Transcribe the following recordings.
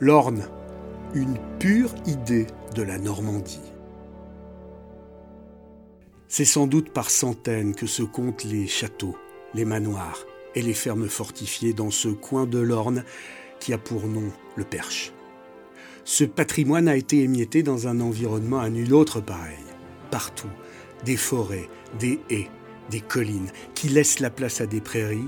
L'Orne, une pure idée de la Normandie. C'est sans doute par centaines que se comptent les châteaux, les manoirs et les fermes fortifiées dans ce coin de l'Orne qui a pour nom le Perche. Ce patrimoine a été émietté dans un environnement à nul autre pareil. Partout, des forêts, des haies, des collines qui laissent la place à des prairies.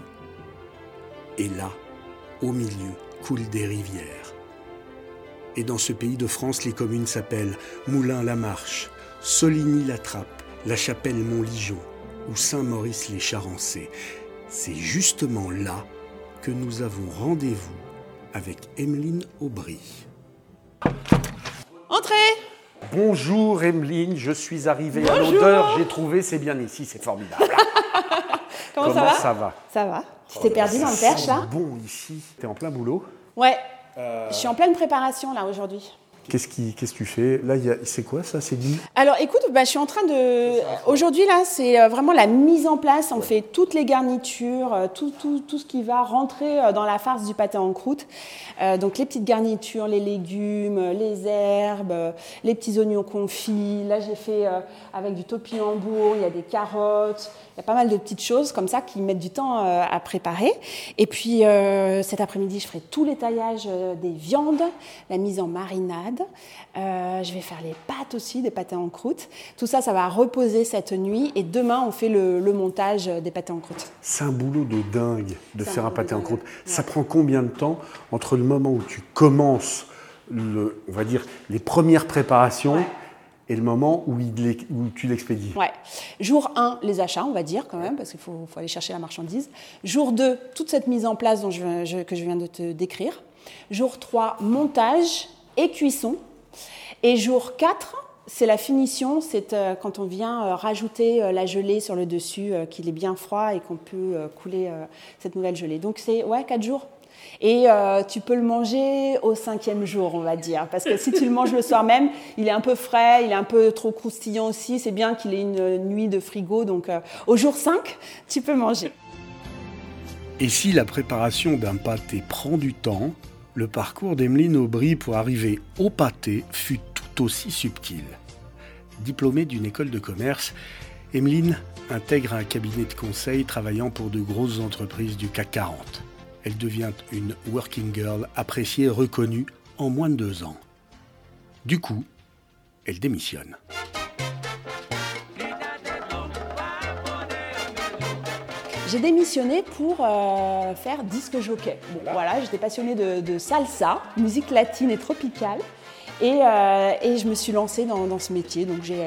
Et là, au milieu, coulent des rivières. Et dans ce pays de France, les communes s'appellent Moulins-la-Marche, Soligny-la-Trappe, La Chapelle-Montligeon ou Saint-Maurice-les-Charencés. C'est justement là que nous avons rendez-vous avec Emeline Aubry. Entrez! Bonjour Emeline, je suis arrivée à l'odeur, j'ai trouvé, c'est bien ici, c'est formidable. Comment ça va? Ça va. Tu t'es perdu dans le Perche là? Bon ici, t'es en plein boulot? Ouais, je suis en pleine préparation là aujourd'hui. Qu'est-ce que tu fais? Là, c'est quoi ça? C'est dit? Alors écoute, je suis en train de... Aujourd'hui là, c'est vraiment la mise en place. On fait toutes les garnitures, tout ce qui va rentrer dans la farce du pâté en croûte. Donc les petites garnitures, les légumes, les herbes, les petits oignons confits. Là j'ai fait avec du topinambour, il y a des carottes. Il y a pas mal de petites choses comme ça qui mettent du temps à préparer. Et puis cet après-midi, je ferai tous les taillages des viandes, la mise en marinade. Je vais faire les pâtes aussi, des pâtés en croûte. Tout ça, ça va reposer cette nuit. Et demain, on fait le montage des pâtés en croûte. C'est un boulot de dingue de faire un pâté en croûte. Ouais. Ça prend combien de temps entre le moment où tu commences, on va dire, les premières préparations et le moment où tu l'expédies? Ouais. Jour 1, les achats, on va dire quand même, parce qu'il faut aller chercher la marchandise. Jour 2, toute cette mise en place que je viens de te décrire. Jour 3, montage et cuisson. Et jour 4, c'est la finition, c'est quand on vient rajouter la gelée sur le dessus, qu'il est bien froid et qu'on peut couler cette nouvelle gelée. Donc c'est 4 jours. Et tu peux le manger au 5e jour, on va dire. Parce que si tu le manges le soir même, il est un peu frais, il est un peu trop croustillant aussi. C'est bien qu'il ait une nuit de frigo. Donc au jour 5, tu peux manger. Et si la préparation d'un pâté prend du temps, le parcours d'Emeline Aubry pour arriver au pâté fut tout aussi subtil. Diplômée d'une école de commerce, Emeline intègre un cabinet de conseil travaillant pour de grosses entreprises du CAC 40. Elle devient une working girl appréciée et reconnue en moins de 2 ans. Du coup, elle démissionne. J'ai démissionné pour faire disque jockey. Bon, voilà, j'étais passionnée de salsa, musique latine et tropicale. Et je me suis lancée dans ce métier. Donc j'ai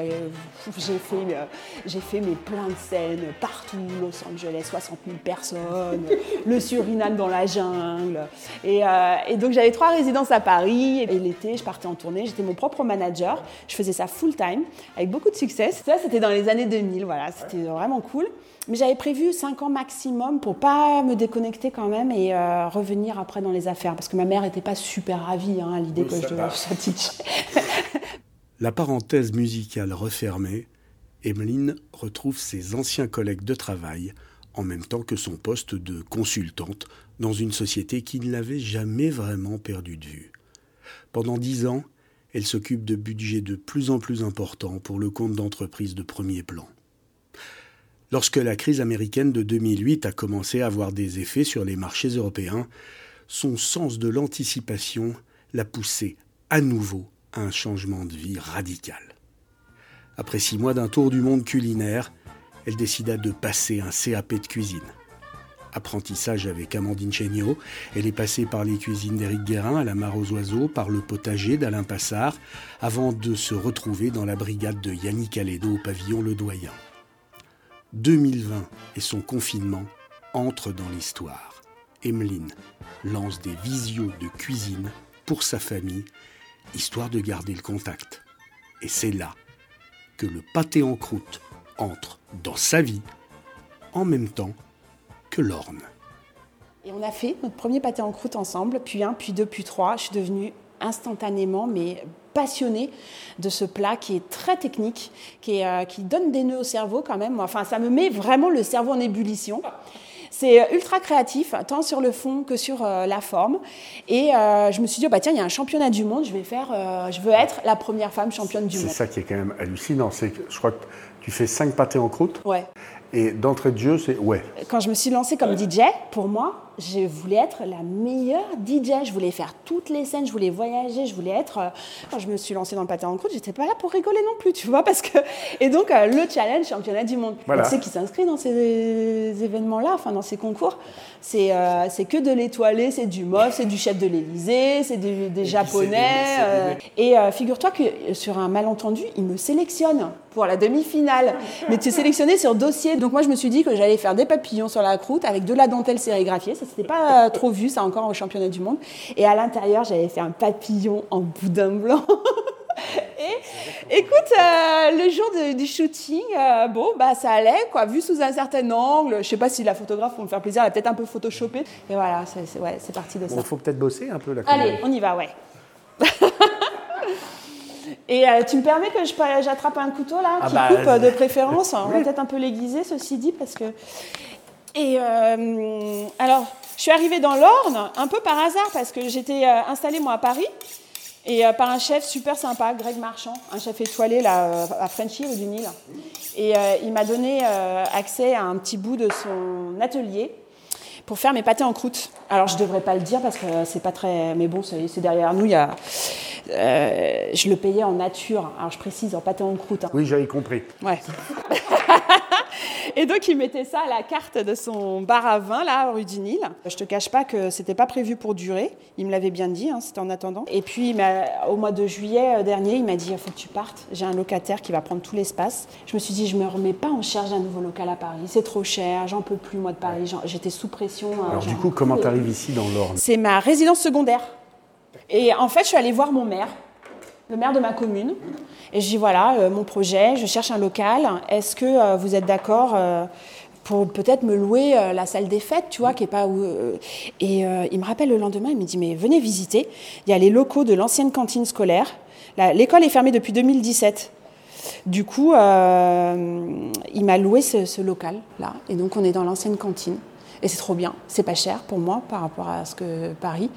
fait mes plein de scènes partout, Los Angeles, 60 000 personnes, le Suriname dans la jungle. Et donc j'avais 3 résidences à Paris. Et l'été, je partais en tournée. J'étais mon propre manager. Je faisais ça full time, avec beaucoup de succès. Ça, c'était dans les années 2000. Voilà, c'était vraiment cool. Mais j'avais prévu 5 ans maximum pour pas me déconnecter quand même et revenir après dans les affaires. Parce que ma mère n'était pas super ravie à l'idée que je sois teacher. La parenthèse musicale refermée, Emeline retrouve ses anciens collègues de travail en même temps que son poste de consultante dans une société qui ne l'avait jamais vraiment perdue de vue. Pendant 10 ans, elle s'occupe de budgets de plus en plus importants pour le compte d'entreprises de premier plan. Lorsque la crise américaine de 2008 a commencé à avoir des effets sur les marchés européens, son sens de l'anticipation l'a poussée à nouveau à un changement de vie radical. Après 6 mois d'un tour du monde culinaire, elle décida de passer un CAP de cuisine. Apprentissage avec Amandine Chéniaud, elle est passée par les cuisines d'Éric Guérin à la Mare aux Oiseaux, par le potager d'Alain Passard, avant de se retrouver dans la brigade de Yannick Allédo au pavillon Le Doyen. 2020 et son confinement entrent dans l'histoire. Emeline lance des visios de cuisine pour sa famille, histoire de garder le contact. Et c'est là que le pâté en croûte entre dans sa vie, en même temps que l'Orne. Et on a fait notre premier pâté en croûte ensemble, puis 1, puis 2, puis 3. Je suis devenue instantanément, mais passionnée de ce plat qui est très technique, qui donne des nœuds au cerveau quand même. Enfin, ça me met vraiment le cerveau en ébullition. C'est ultra créatif, tant sur le fond que sur la forme. Et je me suis dit, tiens, il y a un championnat du monde, je veux être la première femme championne du monde. C'est ça qui est quand même hallucinant, c'est que je crois que tu fais 5 pâtés en croûte. Ouais. Et d'entrée de jeu, c'est ouais. Quand je me suis lancée comme DJ, pour moi, je voulais être la meilleure DJ. Je voulais faire toutes les scènes, je voulais voyager, je voulais être... Quand je me suis lancée dans le pâté en croûte, j'étais pas là pour rigoler non plus, tu vois, parce que... Et donc, le challenge championnat du monde. Voilà. Tu sais qui s'inscrit dans ces événements-là, enfin dans ces concours, c'est que de l'étoilé, c'est du MOF, c'est du chef de l'Élysée, c'est des Japonais. Et figure-toi que sur un malentendu, ils me sélectionnent pour la demi-finale. Mais tu es sélectionné sur dossier. Donc moi, je me suis dit que j'allais faire des papillons sur la croûte avec de la dentelle sérigraphiée. Ça, c'était pas trop vu, ça, encore au championnat du monde. Et à l'intérieur, j'avais fait un papillon en boudin blanc. Et écoute, le jour du shooting, ça allait, quoi, vu sous un certain angle. Je sais pas si la photographe, pour me faire plaisir, elle a peut-être un peu photoshopé. Et voilà, c'est parti de ça. Il faut peut-être bosser un peu la Allez, on y va, ouais. Et tu me permets que j'attrape un couteau là, qui coupe de préférence. On va peut-être un peu l'aiguiser, ceci dit, parce que... Et alors, je suis arrivée dans l'Orne un peu par hasard, parce que j'étais installée, moi, à Paris, et par un chef super sympa, Greg Marchand, un chef étoilé là, à Frenchy, rue du Nil. Et il m'a donné accès à un petit bout de son atelier pour faire mes pâtés en croûte. Alors, je ne devrais pas le dire, parce que c'est pas très... Mais bon, c'est derrière nous, il y a... je le payais en nature. Alors, je précise, en pâté en croûte. Hein. Oui, j'avais compris. Ouais. Et donc, il mettait ça à la carte de son bar à vin, là, rue du Nil. Je te cache pas que c'était pas prévu pour durer. Il me l'avait bien dit, hein, c'était en attendant. Et puis, au mois de juillet dernier, il m'a dit, il faut que tu partes. J'ai un locataire qui va prendre tout l'espace. Je me suis dit, je me remets pas en charge d'un nouveau local à Paris. C'est trop cher, j'en peux plus, moi, de Paris. J'étais sous pression. Alors, du coup, comment tu arrives ici, dans l'Orne ? C'est ma résidence secondaire. Et en fait, je suis allée voir mon maire, le maire de ma commune. Et je dis, voilà, mon projet, je cherche un local. Est-ce que vous êtes d'accord pour peut-être me louer la salle des fêtes, tu vois, qui est pas où... Et il me rappelle le lendemain, il me dit, mais venez visiter. Il y a les locaux de l'ancienne cantine scolaire. L'école est fermée depuis 2017. Du coup, il m'a loué ce local-là. Et donc, on est dans l'ancienne cantine. Et c'est trop bien, c'est pas cher pour moi par rapport à ce que Paris.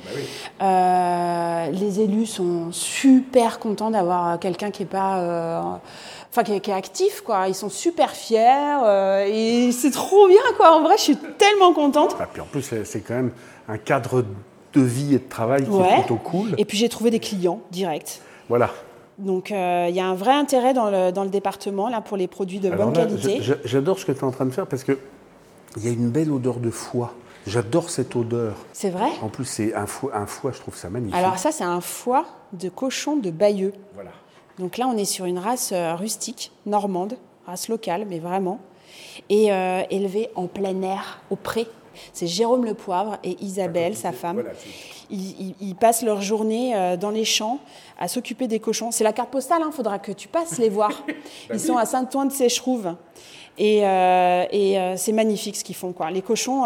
Bah oui. Les élus sont super contents d'avoir quelqu'un qui est pas, qui est actif, quoi. Ils sont super fiers et c'est trop bien, quoi. En vrai, je suis tellement contente. Et puis en plus, c'est quand même un cadre de vie et de travail qui est plutôt cool. Et puis j'ai trouvé des clients directs. Voilà. Donc il y a un vrai intérêt dans le département là pour les produits de bonne qualité. J'adore ce que tu es en train de faire parce que il y a une belle odeur de foie. J'adore cette odeur. C'est vrai ? En plus, c'est un foie, je trouve ça magnifique. Alors ça, c'est un foie de cochon de Bayeux. Voilà. Donc là, on est sur une race rustique, normande, race locale, mais vraiment, et élevée en plein air, au pré. C'est Jérôme Le Poivre et Isabelle, sa femme. Voilà, ils passent leur journée dans les champs à s'occuper des cochons. C'est la carte postale, il faudra que tu passes les voir. Ils sont à Saint-Ouen-de-Sécherouve. Et c'est magnifique ce qu'ils font, quoi. Les cochons,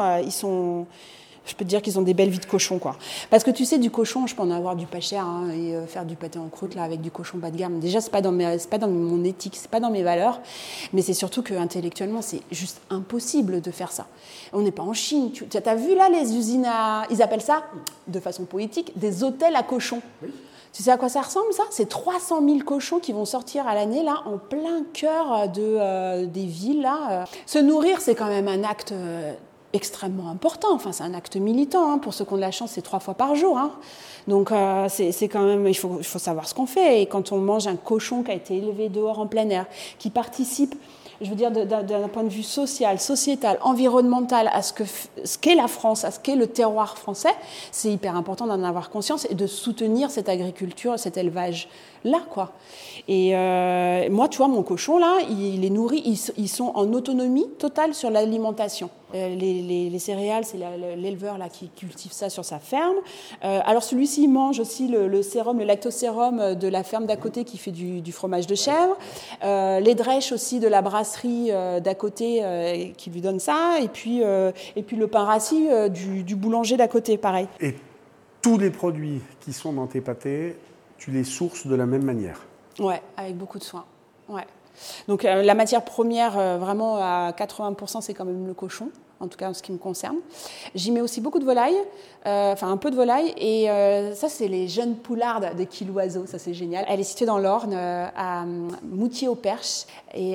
je peux te dire qu'ils ont des belles vies de cochons, quoi. Parce que tu sais, du cochon, je peux en avoir du pas cher et faire du pâté en croûte là avec du cochon bas de gamme. Déjà, c'est pas dans mon éthique, c'est pas dans mes valeurs, mais c'est surtout que intellectuellement, c'est juste impossible de faire ça. On n'est pas en Chine. Tu as vu là les usines ils appellent ça, de façon poétique, des hôtels à cochons. Oui. Tu sais à quoi ça ressemble, ça ? C'est 300 000 cochons qui vont sortir à l'année, là, en plein cœur des villes, là. Se nourrir, c'est quand même un acte extrêmement important. Enfin, c'est un acte militant, hein. Pour ceux qui ont de la chance, c'est 3 fois par jour, hein. Donc, c'est quand même... Il faut savoir ce qu'on fait. Et quand on mange un cochon qui a été élevé dehors en plein air, qui participe... Je veux dire, d'un point de vue social, sociétal, environnemental, à ce qu'est la France, à ce qu'est le terroir français, c'est hyper important d'en avoir conscience et de soutenir cette agriculture, cet élevage-là, quoi. Et moi, tu vois, mon cochon, là, il est nourri, ils sont en autonomie totale sur l'alimentation. Les céréales, c'est l'éleveur là, qui cultive ça sur sa ferme. Alors, celui-ci, il mange aussi le sérum, le lactosérum de la ferme d'à côté qui fait du fromage de chèvre. Les drèches aussi de la brasserie d'à côté qui lui donne ça. Et puis le pain rassis du boulanger d'à côté, pareil. Et tous les produits qui sont dans tes pâtés, tu les sources de la même manière ? Ouais, avec beaucoup de soin. Ouais. Donc la matière première, vraiment à 80%, c'est quand même le cochon. en tout cas en ce qui me concerne. J'y mets aussi beaucoup de volaille, enfin un peu de volaille, et ça c'est les jeunes poulardes de Kiloiseau, ça c'est génial. Elle est située dans l'Orne, à Moutier-au-Perche, et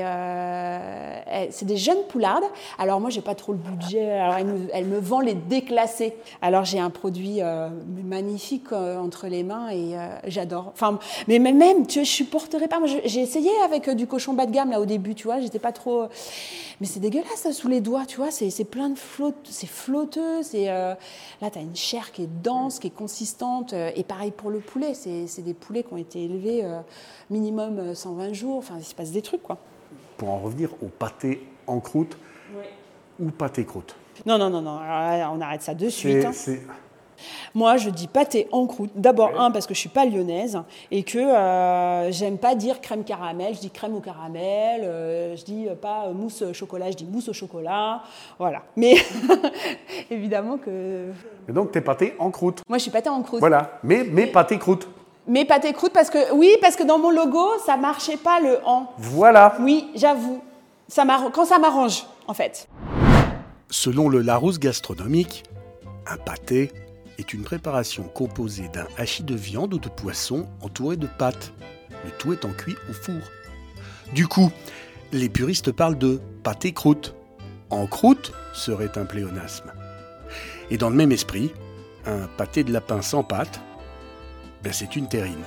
c'est des jeunes poulardes. Alors moi j'ai pas trop le budget, alors elle me vend les déclassés. Alors j'ai un produit magnifique entre les mains et j'adore. Enfin, mais même, je supporterais pas. Moi, j'ai essayé avec du cochon bas de gamme là au début, tu vois, j'étais pas trop. Mais c'est dégueulasse ça, sous les doigts, tu vois, c'est plein de c'est flotteux, là t'as une chair qui est dense, qui est consistante, et pareil pour le poulet, c'est des poulets qui ont été élevés minimum 120 jours, enfin il se passe des trucs quoi. Pour en revenir au pâté en croûte ou pâté croûte. Non, alors, on arrête ça de suite. Moi, je dis pâté en croûte. D'abord, parce que je ne suis pas lyonnaise et que j'aime pas dire crème caramel, je dis crème au caramel, je dis pas mousse au chocolat, je dis mousse au chocolat. Voilà. Mais évidemment que... Et donc, tu es pâté en croûte. Moi, je suis pâté en croûte. Voilà, mais pâté croûte. Mais pâté croûte parce que dans mon logo, ça ne marchait pas le en. Voilà. Oui, j'avoue. Quand ça m'arrange, en fait. Selon le Larousse gastronomique, un pâté est une préparation composée d'un hachis de viande ou de poisson entouré de pâte, le tout étant cuit au four. Du coup, les puristes parlent de pâté croûte. En croûte serait un pléonasme. Et dans le même esprit, un pâté de lapin sans pâte, c'est une terrine.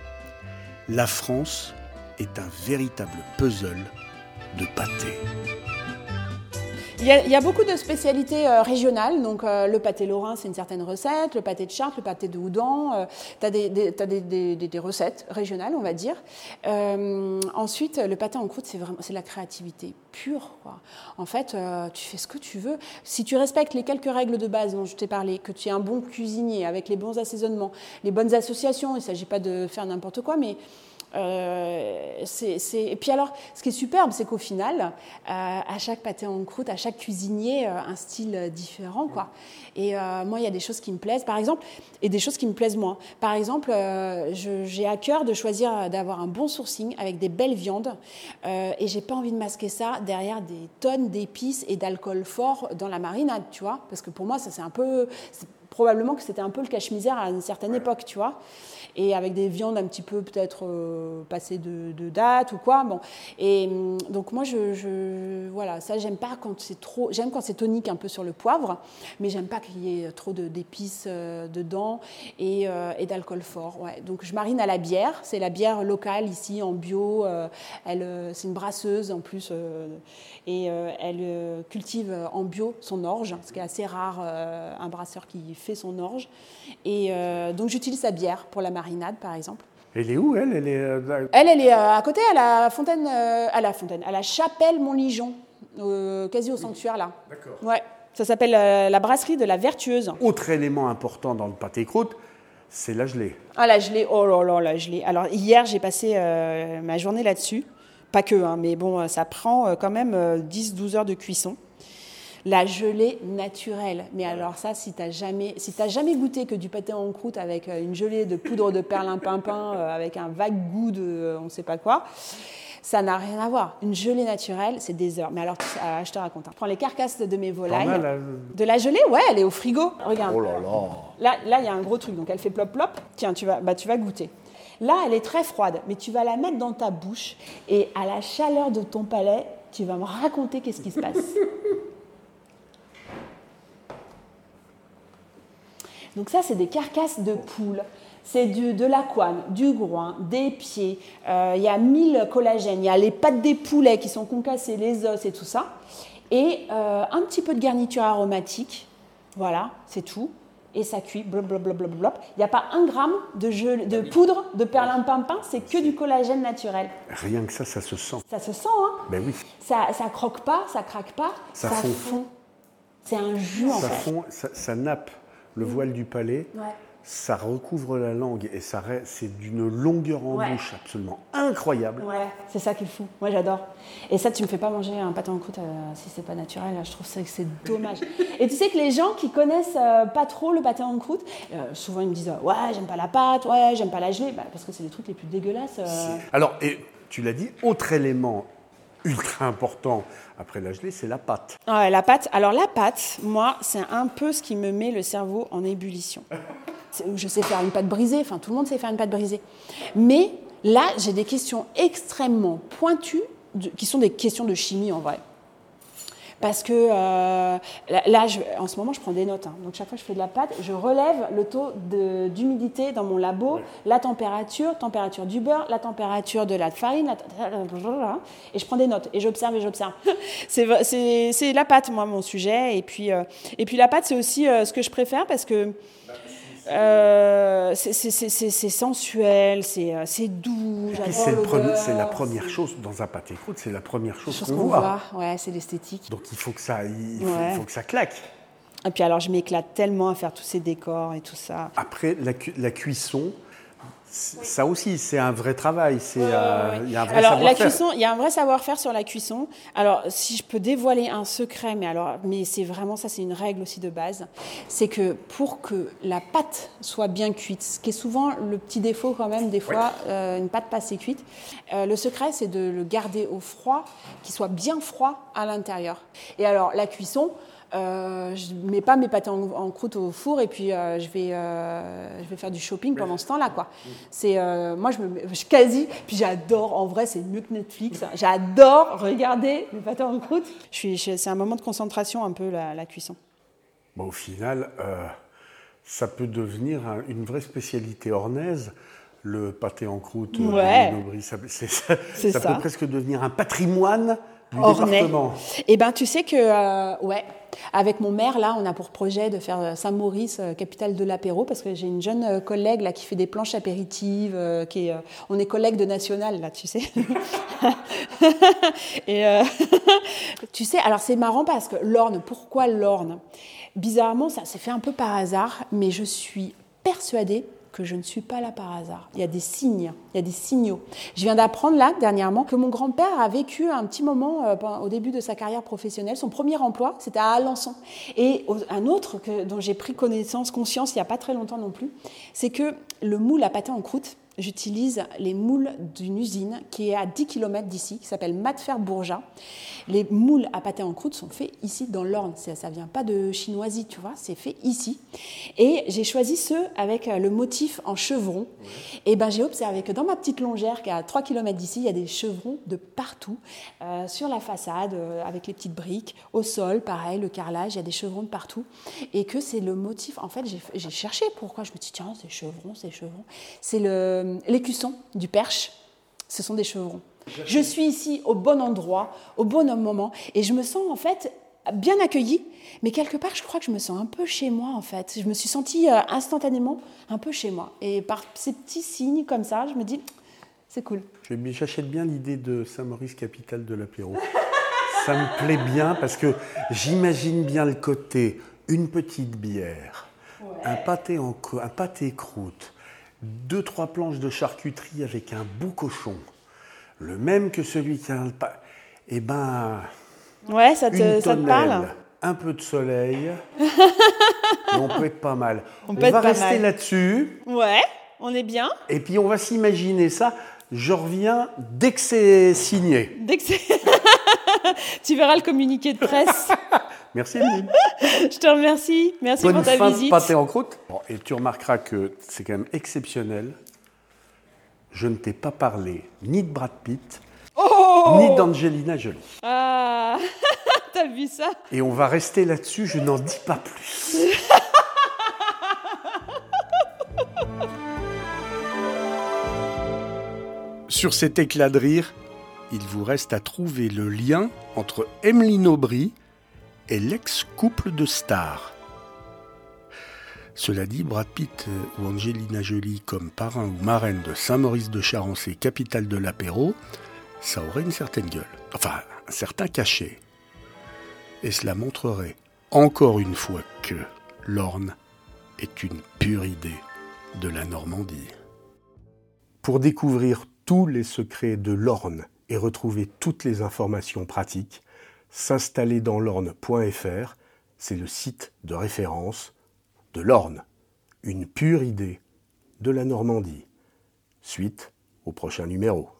La France est un véritable puzzle de pâté. Il y a beaucoup de spécialités régionales. Donc, le pâté lorrain, c'est une certaine recette. Le pâté de Chartres, le pâté de Houdan. Tu as des recettes régionales, on va dire. Ensuite, le pâté en croûte, c'est la créativité pure, quoi. En fait, tu fais ce que tu veux. Si tu respectes les quelques règles de base dont je t'ai parlé, que tu es un bon cuisinier avec les bons assaisonnements, les bonnes associations, il ne s'agit pas de faire n'importe quoi, mais... Et puis alors, ce qui est superbe, c'est qu'au final, à chaque pâté en croûte, à chaque cuisinier, un style différent, quoi. Et moi, il y a des choses qui me plaisent, par exemple, et des choses qui me plaisent moins. Par exemple, j'ai à cœur de choisir d'avoir un bon sourcing avec des belles viandes, et j'ai pas envie de masquer ça derrière des tonnes d'épices et d'alcool fort dans la marinade, tu vois, parce que pour moi, ça c'est un peu... Probablement que c'était un peu le cache-misère à une certaine époque, tu vois. Et avec des viandes un petit peu peut-être passées de date ou quoi. Bon. Et donc moi, voilà, ça j'aime pas quand c'est trop. J'aime quand c'est tonique un peu sur le poivre, mais j'aime pas qu'il y ait trop d'épices dedans et d'alcool fort. Ouais. Donc je marine à la bière. C'est la bière locale ici en bio. C'est une brasseuse en plus et elle cultive en bio son orge, ce qui est assez rare. Un brasseur qui fait son orge. Et donc j'utilise sa bière pour la marinade, par exemple. Elle est où, elle Elle est à côté, à la fontaine, à la chapelle Montligeon, quasi au sanctuaire, là. D'accord. Ouais, ça s'appelle la brasserie de la Vertueuse. Autre élément important dans le pâté croûte, c'est la gelée. Ah, la gelée, oh là là, la gelée. Alors, hier, j'ai passé ma journée là-dessus. Pas que, hein, mais bon, ça prend quand même 10-12 heures de cuisson. La gelée naturelle. Mais alors ça, si t'as jamais goûté que du pâté en croûte avec une gelée de poudre de perlimpinpin, avec un vague goût de on ne sait pas quoi, ça n'a rien à voir. Une gelée naturelle, c'est des heures. Mais alors, je te raconte. Je prends les carcasses de mes volailles. De la gelée, ouais, elle est au frigo. Regarde. Oh là là. Là, il y a un gros truc. Donc, elle fait plop plop. Tiens, tu vas goûter. Là, elle est très froide, mais tu vas la mettre dans ta bouche et à la chaleur de ton palais, tu vas me raconter qu'est-ce qui se passe. Donc ça, c'est des carcasses de poules. C'est de l'avoine, du groin, des pieds. Il y a 1000 collagènes. Il y a les pattes des poulets qui sont concassées, les os et tout ça. Et un petit peu de garniture aromatique. Voilà, c'est tout. Et ça cuit, blablabla. Il n'y a pas 1 gramme de poudre de perlimpinpin, c'est que du collagène naturel. Rien que ça se sent. Ça se sent, hein? Ben oui. Ça croque pas, ça craque pas, ça fond. C'est un jus, en fait. Ça nappe le voile du palais, ça recouvre la langue et c'est d'une longueur en bouche absolument incroyable. Ouais, c'est ça qui est fou. Moi, j'adore. Et ça, tu me fais pas manger un pâté en croûte si c'est pas naturel. Je trouve ça que c'est dommage. Et tu sais que les gens qui connaissent pas trop le pâté en croûte, souvent ils me disent ouais, j'aime pas la pâte, ouais, j'aime pas la gelée, parce que c'est les trucs les plus dégueulasses. Alors, et tu l'as dit, autre élément ultra important après la gelée, c'est la pâte. Ouais, la pâte. Alors la pâte, moi, c'est un peu ce qui me met le cerveau en ébullition. Je sais faire une pâte brisée, enfin tout le monde sait faire une pâte brisée. Mais là, j'ai des questions extrêmement pointues, qui sont des questions de chimie en vrai. Parce que là, en ce moment, je prends des notes. Donc, chaque fois que je fais de la pâte, je relève le taux d'humidité dans mon labo, ouais. La température du beurre, la température de la farine, et je prends des notes, et j'observe. C'est la pâte, moi, mon sujet. Et puis la pâte, c'est aussi ce que je préfère parce que c'est sensuel, c'est doux. C'est la première chose dans un pâté croûte, c'est la première chose qu'on voit. Ouais, c'est l'esthétique. Donc il faut que ça claque. Et puis alors je m'éclate tellement à faire tous ces décors et tout ça. Après la cuisson, ça aussi c'est un vrai travail. Il y a un vrai alors la savoir-faire. cuisson, il y a un vrai savoir-faire sur la cuisson. Alors si je peux dévoiler un secret, mais c'est vraiment ça, c'est une règle aussi de base, c'est que pour que la pâte soit bien cuite, ce qui est souvent le petit défaut quand même des fois, une pâte pas assez cuite, le secret c'est de le garder au froid, qu'il soit bien froid à l'intérieur. Et alors la cuisson, je ne mets pas mes pâtés en croûte au four et puis je vais faire du shopping pendant ce temps-là, quoi. Moi, je puis j'adore, en vrai, c'est mieux que Netflix. J'adore regarder mes pâtés en croûte. C'est un moment de concentration un peu, la cuisson. Bon, au final, ça peut devenir une vraie spécialité ornaise. Le pâté en croûte, ça peut presque devenir un patrimoine du département. Eh bien, tu sais que, avec mon maire, là, on a pour projet de faire Saint-Maurice, capitale de l'apéro, parce que j'ai une jeune collègue là, qui fait des planches apéritives, on est collègues de national, là, tu sais. Et tu sais, alors c'est marrant parce que l'Orne, pourquoi l'Orne ? Bizarrement, ça s'est fait un peu par hasard, mais je suis persuadée que je ne suis pas là par hasard. Il y a des signes, il y a des signaux. Je viens d'apprendre là, dernièrement, que mon grand-père a vécu un petit moment au début de sa carrière professionnelle. Son premier emploi, c'était à Alençon. Et un autre dont j'ai pris conscience il n'y a pas très longtemps non plus, c'est que le moule à pâté en croûte, j'utilise les moules d'une usine qui est à 10 km d'ici, qui s'appelle Matfer-Bourgeat. Les moules à pâté en croûte sont faits ici dans l'Orne. Ça ne vient pas de chinoisie, tu vois, c'est fait ici. Et j'ai choisi ceux avec le motif en chevron. Et ben, j'ai observé que dans ma petite longère qui est à 3 km d'ici, il y a des chevrons de partout. Sur la façade, avec les petites briques. Au sol, pareil, le carrelage, il y a des chevrons de partout. Et que c'est le motif. En fait, j'ai cherché pourquoi. Je me dis, tiens, ces chevrons. C'est l'écusson du Perche. Ce sont des chevrons. Je suis ici au bon endroit, au bon moment, et je me sens en fait bien accueillie, mais quelque part je crois que je me sens un peu chez moi en fait. Je me suis sentie instantanément un peu chez moi, et par ces petits signes comme ça, je me dis c'est cool. J'achète bien l'idée de Saint-Maurice, capitale de l'apéro. Ça me plaît bien parce que j'imagine bien le côté une petite bière, un pâté croûte, 2-3 planches de charcuterie avec un bout cochon. Le même que celui qui a un pas. Eh ben. Ouais, ça te parle. Un peu de soleil. Et on peut être pas mal. On va rester là-dessus. Ouais, on est bien. Et puis on va s'imaginer ça. Je reviens dès que c'est signé. Tu verras le communiqué de presse. Merci, Emeline. Je te remercie. Merci pour ta visite. Bonne fin de pâté en croûte. Bon, et tu remarqueras que c'est quand même exceptionnel. Je ne t'ai pas parlé ni de Brad Pitt, ni d'Angelina Jolie. Ah, t'as vu ça ? Et on va rester là-dessus, je n'en dis pas plus. Sur cet éclat de rire, il vous reste à trouver le lien entre Emeline Aubry et l'ex-couple de stars. Cela dit, Brad Pitt ou Angelina Jolie comme parrain ou marraine de Saint-Maurice-de-Charancé, capitale de l'apéro, ça aurait une certaine gueule, enfin un certain cachet. Et cela montrerait encore une fois que l'Orne est une pure idée de la Normandie. Pour découvrir tous les secrets de l'Orne et retrouver toutes les informations pratiques, s'installerdansl'Orne.fr, c'est le site de référence de l'Orne, une pure idée de la Normandie. Suite au prochain numéro.